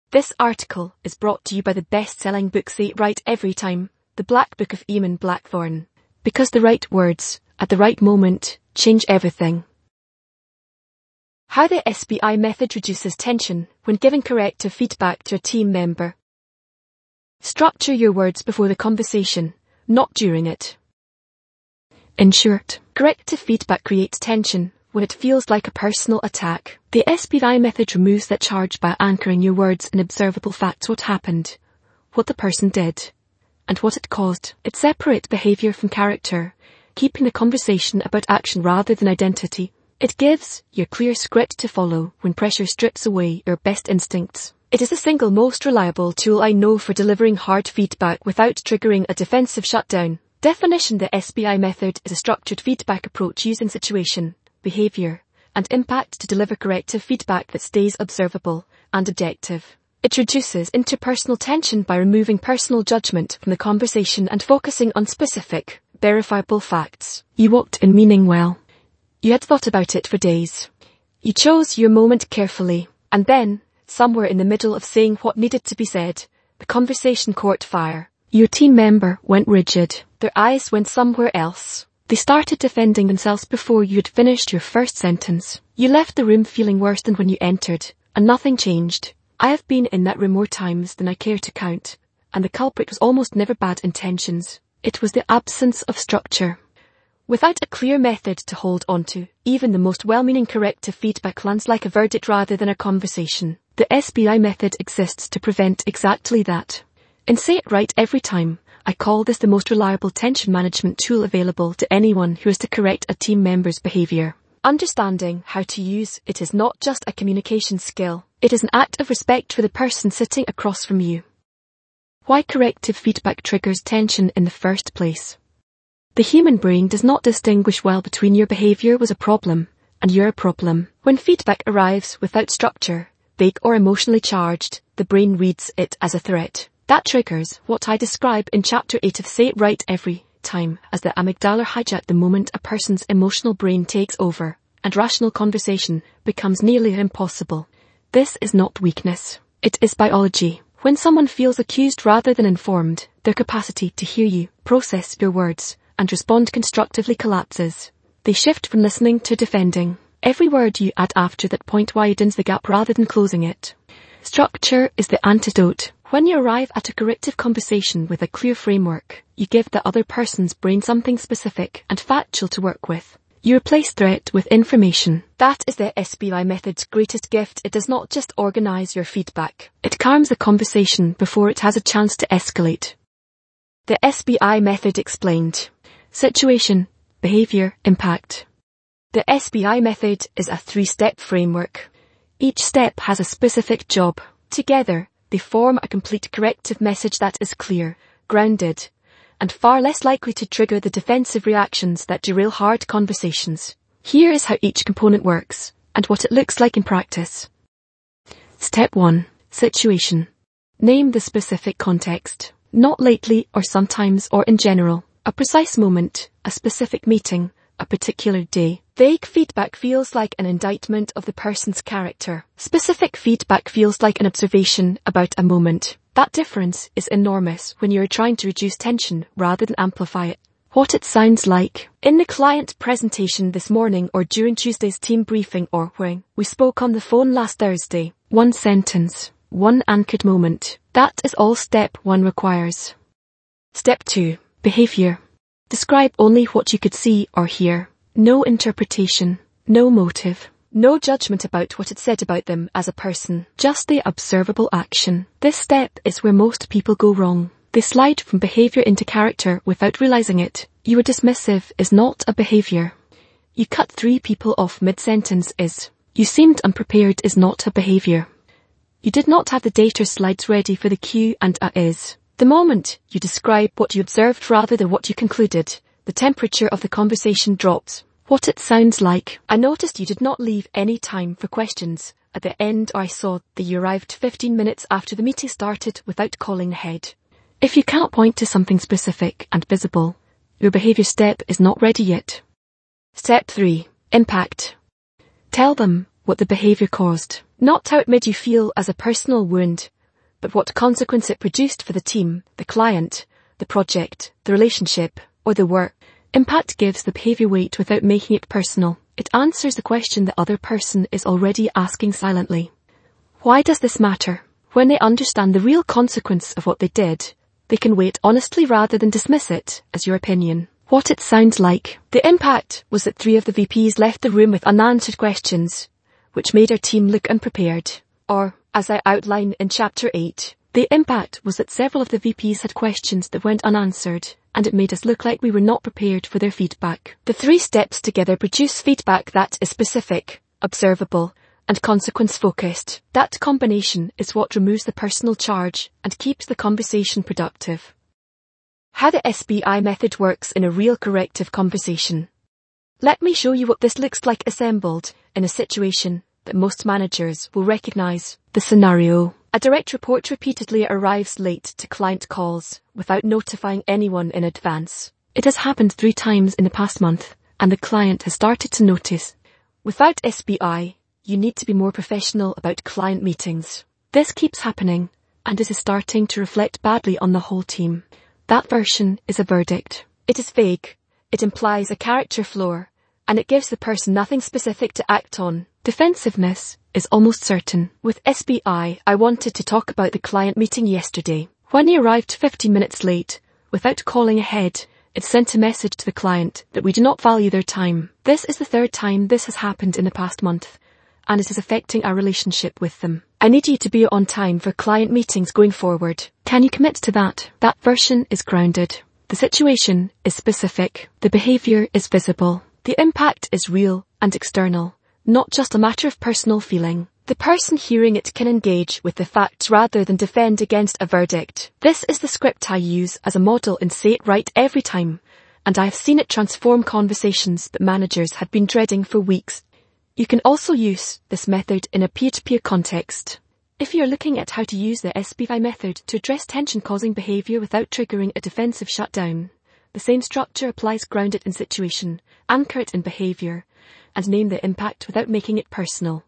This article is brought to you by the best-selling book Say It Right Every Time, The Black Book of Eamon Blackthorne. Because the right words, at the right moment, change everything. How the SBI method reduces tension when giving corrective feedback to a team member. Structure your words before the conversation, not during it. In short, corrective feedback creates tension when it feels like a personal attack. The SBI method removes that charge by anchoring your words in observable facts: what happened, what the person did, and what it caused. It separates behavior from character, keeping the conversation about action rather than identity. It gives you a clear script to follow when pressure strips away your best instincts. It is the single most reliable tool I know for delivering hard feedback without triggering a defensive shutdown. Definition: the SBI method is a structured feedback approach using situation, behavior, and impact to deliver corrective feedback that stays observable and objective. It reduces interpersonal tension by removing personal judgment from the conversation and focusing on specific, verifiable facts. You walked in meaning well. You had thought about it for days. You chose your moment carefully, and then, somewhere in the middle of saying what needed to be said, the conversation caught fire. Your team member went rigid. Their eyes went somewhere else. They started defending themselves before you had finished your first sentence. You left the room feeling worse than when you entered, and nothing changed. I have been in that room more times than I care to count, and the culprit was almost never bad intentions. It was the absence of structure. Without a clear method to hold onto, even the most well-meaning corrective feedback lands like a verdict rather than a conversation. The SBI method exists to prevent exactly that. In Say It Right Every Time, I call this the most reliable tension management tool available to anyone who is to correct a team member's behavior. Understanding how to use it is not just a communication skill, it is an act of respect for the person sitting across from you. Why corrective feedback triggers tension in the first place. The human brain does not distinguish well between your behavior was a problem and you're a problem. When feedback arrives without structure, vague or emotionally charged, the brain reads it as a threat. That triggers what I describe in Chapter 8 of Say It Right Every Time as the amygdala hijack. The moment a person's emotional brain takes over, and rational conversation becomes nearly impossible. This is not weakness. It is biology. When someone feels accused rather than informed, their capacity to hear you, process your words, and respond constructively collapses. They shift from listening to defending. Every word you add after that point widens the gap rather than closing it. Structure is the antidote. When you arrive at a corrective conversation with a clear framework, you give the other person's brain something specific and factual to work with. You replace threat with information. That is the SBI method's greatest gift. It does not just organize your feedback. It calms the conversation before it has a chance to escalate. The SBI method explained. Situation, behavior, impact. The SBI method is a 3-step framework. Each step has a specific job. Together, they form a complete corrective message that is clear, grounded, and far less likely to trigger the defensive reactions that derail hard conversations. Here is how each component works, and what it looks like in practice. Step 1. Situation. Name the specific context. Not lately or sometimes or in general. A precise moment, a specific meeting, a particular day. Vague feedback feels like an indictment of the person's character. Specific feedback feels like an observation about a moment. That difference is enormous when you're trying to reduce tension rather than amplify it. What it sounds like. In the client presentation this morning or during Tuesday's team briefing or when we spoke on the phone last Thursday. One sentence. One anchored moment. That is all step 1 requires. Step 2. Behavior. Describe only what you could see or hear. No interpretation, no motive, no judgment about what it said about them as a person, just the observable action. This step is where most people go wrong. They slide from behavior into character without realizing it. You were dismissive is not a behavior. You cut 3 people off mid-sentence is. You seemed unprepared is not a behavior. You did not have the data slides ready for the Q and A is. The moment you describe what you observed rather than what you concluded, the temperature of the conversation drops. What it sounds like. I noticed you did not leave any time for questions at the end, or I saw that you arrived 15 minutes after the meeting started without calling ahead. If you can't point to something specific and visible, your behavior step is not ready yet. Step 3. Impact. Tell them what the behavior caused. Not how it made you feel as a personal wound, but what consequence it produced for the team, the client, the project, the relationship, or the work. Impact gives the behavior weight without making it personal. It answers the question the other person is already asking silently. Why does this matter? When they understand the real consequence of what they did, they can weigh it honestly rather than dismiss it as your opinion. What it sounds like. The impact was that 3 of the VPs left the room with unanswered questions, which made our team look unprepared. Or, as I outline in Chapter 8, the impact was that several of the VPs had questions that went unanswered, and it made us look like we were not prepared for their feedback. The 3 steps together produce feedback that is specific, observable, and consequence-focused. That combination is what removes the personal charge and keeps the conversation productive. How the SBI method works in a real corrective conversation. Let me show you what this looks like assembled in a situation that most managers will recognize. The scenario. A direct report repeatedly arrives late to client calls without notifying anyone in advance. It has happened 3 times in the past month, and the client has started to notice. Without SBI, you need to be more professional about client meetings. This keeps happening, and it is starting to reflect badly on the whole team. That version is a verdict. It is vague, it implies a character flaw, and it gives the person nothing specific to act on. Defensiveness is almost certain. With SBI, I wanted to talk about the client meeting yesterday. When he arrived 15 minutes late, without calling ahead, it sent a message to the client that we do not value their time. This is the 3rd time this has happened in the past month, and it is affecting our relationship with them. I need you to be on time for client meetings going forward. Can you commit to that? That version is grounded. The situation is specific. The behavior is visible. The impact is real and external, not just a matter of personal feeling. The person hearing it can engage with the facts rather than defend against a verdict. This is the script I use as a model in Say It Right every time, and I have seen it transform conversations that managers had been dreading for weeks. You can also use this method in a peer-to-peer context. If you're looking at how to use the SBI method to address tension-causing behavior without triggering a defensive shutdown, the same structure applies. Ground it in situation, anchor it in behavior, and name the impact without making it personal.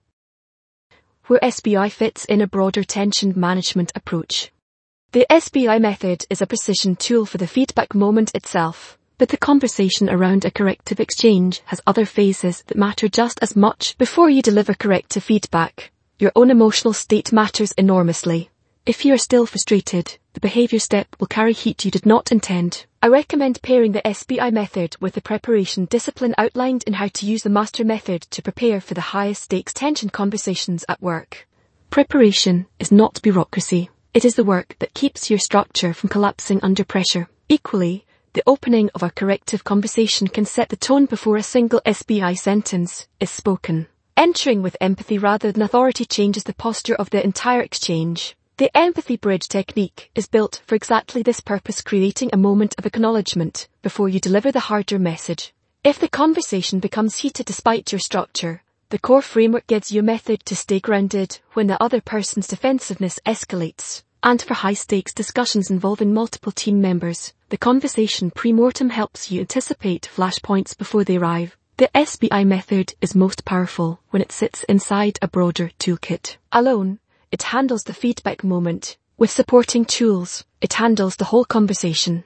Where SBI fits in a broader tension management approach. The SBI method is a precision tool for the feedback moment itself. But the conversation around a corrective exchange has other phases that matter just as much. Before you deliver corrective feedback, your own emotional state matters enormously. If you are still frustrated, the behavior step will carry heat you did not intend. I recommend pairing the SBI method with the preparation discipline outlined in How to Use the Master Method to prepare for the highest stakes tension conversations at work. Preparation is not bureaucracy. It is the work that keeps your structure from collapsing under pressure. Equally, the opening of a corrective conversation can set the tone before a single SBI sentence is spoken. Entering with empathy rather than authority changes the posture of the entire exchange. The empathy bridge technique is built for exactly this purpose, creating a moment of acknowledgement before you deliver the harder message. If the conversation becomes heated despite your structure, the core framework gives you a method to stay grounded when the other person's defensiveness escalates. And for high-stakes discussions involving multiple team members, the conversation pre-mortem helps you anticipate flashpoints before they arrive. The SBI method is most powerful when it sits inside a broader toolkit. Alone, it handles the feedback moment. With supporting tools, it handles the whole conversation.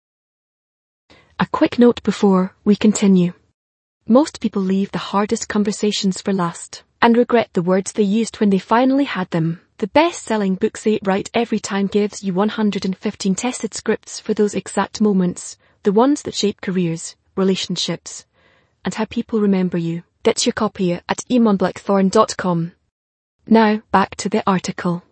A quick note before we continue. Most people leave the hardest conversations for last and regret the words they used when they finally had them. The best-selling book Say It Right Every Time gives you 115 tested scripts for those exact moments, the ones that shape careers, relationships, and how people remember you. Get your copy at eamonblackthorn.com. Now, back to the article.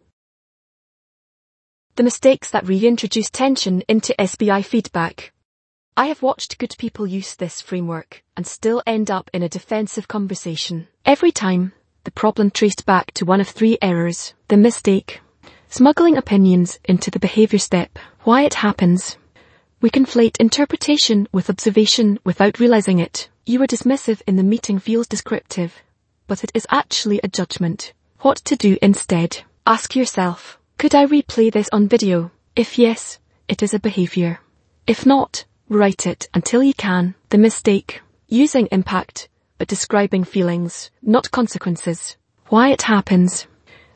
The mistakes that reintroduce tension into SBI feedback. I have watched good people use this framework and still end up in a defensive conversation. Every time, the problem traced back to one of 3 errors. The mistake. Smuggling opinions into the behavior step. Why it happens. We conflate interpretation with observation without realizing it. You were dismissive in the meeting feels descriptive, but it is actually a judgment. What to do instead? Ask yourself, could I replay this on video? If yes, it is a behavior. If not, write it until you can. The mistake. Using impact, but describing feelings, not consequences. Why it happens.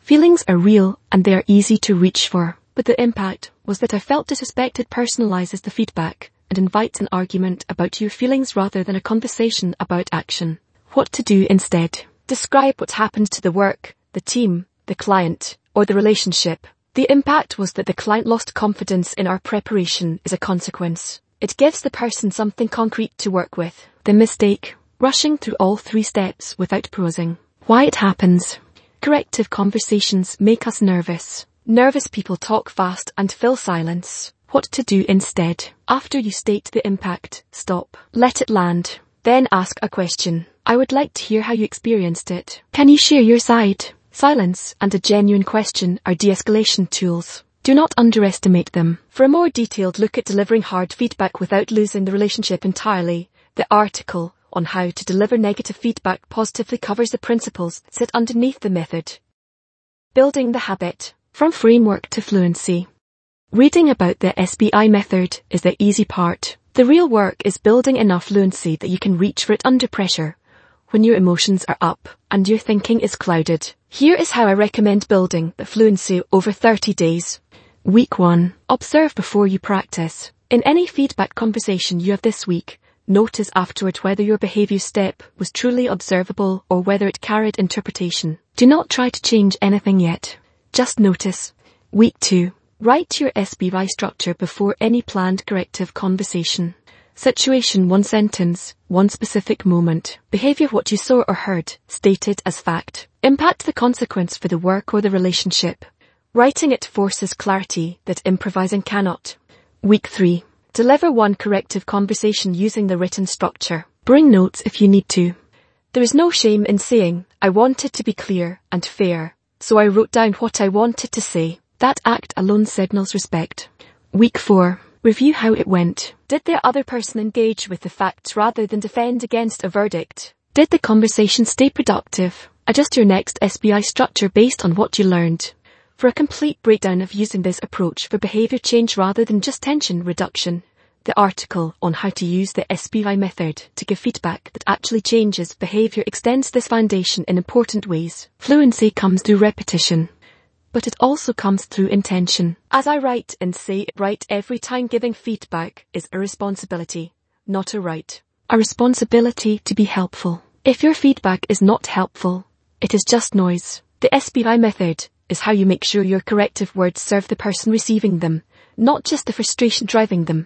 Feelings are real and they are easy to reach for. But the impact was that I felt disrespected personalizes the feedback and invites an argument about your feelings rather than a conversation about action. What to do instead? Describe what happened to the work, the team, the client, or the relationship. The impact was that the client lost confidence in our preparation as a consequence. It gives the person something concrete to work with. The mistake: rushing through all 3 steps without pausing. Why it happens. Corrective conversations make us nervous. Nervous people talk fast and fill silence. What to do instead? After you state the impact, stop. Let it land. Then ask a question. I would like to hear how you experienced it. Can you share your side? Silence and a genuine question are de-escalation tools. Do not underestimate them. For a more detailed look at delivering hard feedback without losing the relationship entirely, the article on how to deliver negative feedback positively covers the principles that sit underneath the method. Building the habit. From framework to fluency. Reading about the SBI method is the easy part. The real work is building enough fluency that you can reach for it under pressure, when your emotions are up and your thinking is clouded. Here is how I recommend building the fluency over 30 days. Week 1. Observe before you practice. In any feedback conversation you have this week, notice afterward whether your behavior step was truly observable or whether it carried interpretation. Do not try to change anything yet. Just notice. Week 2. Write your SBI structure before any planned corrective conversation. Situation: 1 sentence, 1 specific moment. Behavior: what you saw or heard, stated as fact. Impact: the consequence for the work or the relationship. Writing it forces clarity that improvising cannot. Week 3. Deliver 1 corrective conversation using the written structure. Bring notes if you need to. There is no shame in saying, I wanted to be clear and fair, so I wrote down what I wanted to say. That act alone signals respect. Week 4. Review how it went. Did the other person engage with the facts rather than defend against a verdict? Did the conversation stay productive? Adjust your next SBI structure based on what you learned. For a complete breakdown of using this approach for behavior change rather than just tension reduction, the article on how to use the SBI method to give feedback that actually changes behavior extends this foundation in important ways. Fluency comes through repetition, but it also comes through intention. As I write and say it right every time, giving feedback is a responsibility, not a right. A responsibility to be helpful. If your feedback is not helpful, it is just noise. The SBI method is how you make sure your corrective words serve the person receiving them, not just the frustration driving them.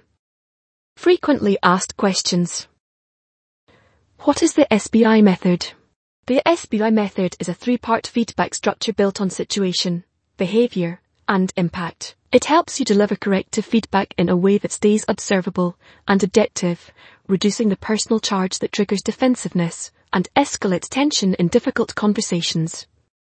Frequently asked questions. What is the SBI method? The SBI method is a 3-part feedback structure built on situation, behavior, and impact. It helps you deliver corrective feedback in a way that stays observable and adaptive, reducing the personal charge that triggers defensiveness and escalates tension in difficult conversations.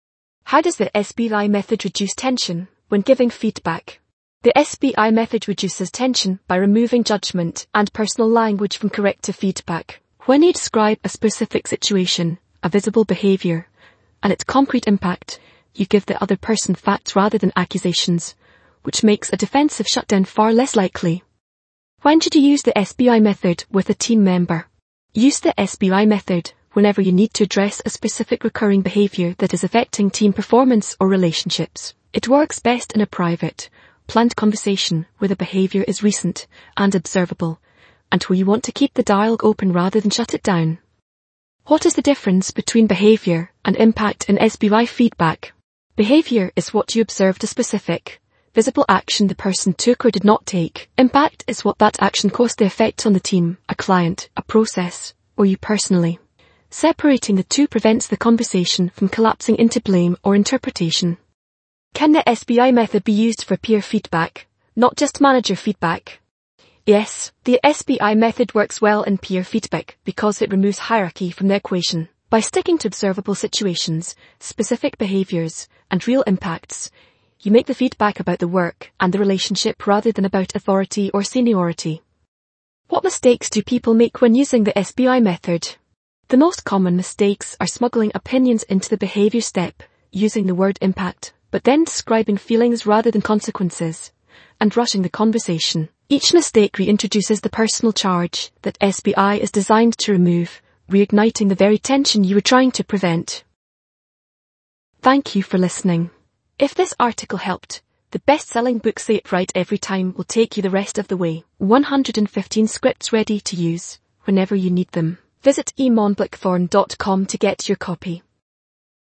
How does the SBI method reduce tension when giving feedback? The SBI method reduces tension by removing judgment and personal language from corrective feedback. When you describe a specific situation, a visible behavior, and its concrete impact, you give the other person facts rather than accusations, which makes a defensive shutdown far less likely. When should you use the SBI method with a team member? Use the SBI method whenever you need to address a specific recurring behavior that is affecting team performance or relationships. It works best in a private, planned conversation where the behavior is recent and observable, and where you want to keep the dialogue open rather than shut it down. What is the difference between behavior and impact in SBI feedback? Behavior is what you observed, a specific, visible action the person took or did not take. Impact is what that action caused, the effect on the team, a client, a process, or you personally. Separating the two prevents the conversation from collapsing into blame or interpretation. Can the SBI method be used for peer feedback, not just manager feedback? Yes, the SBI method works well in peer feedback because it removes hierarchy from the equation. By sticking to observable situations, specific behaviors, and real impacts, you make the feedback about the work and the relationship rather than about authority or seniority. What mistakes do people make when using the SBI method? The most common mistakes are smuggling opinions into the behavior step, using the word impact, but then describing feelings rather than consequences, and rushing the conversation. Each mistake reintroduces the personal charge that SBI is designed to remove, reigniting the very tension you were trying to prevent. Thank you for listening. If this article helped, the best-selling book Say It Right Every Time will take you the rest of the way. 115 scripts ready to use whenever you need them. Visit emonblackthorn.com to get your copy.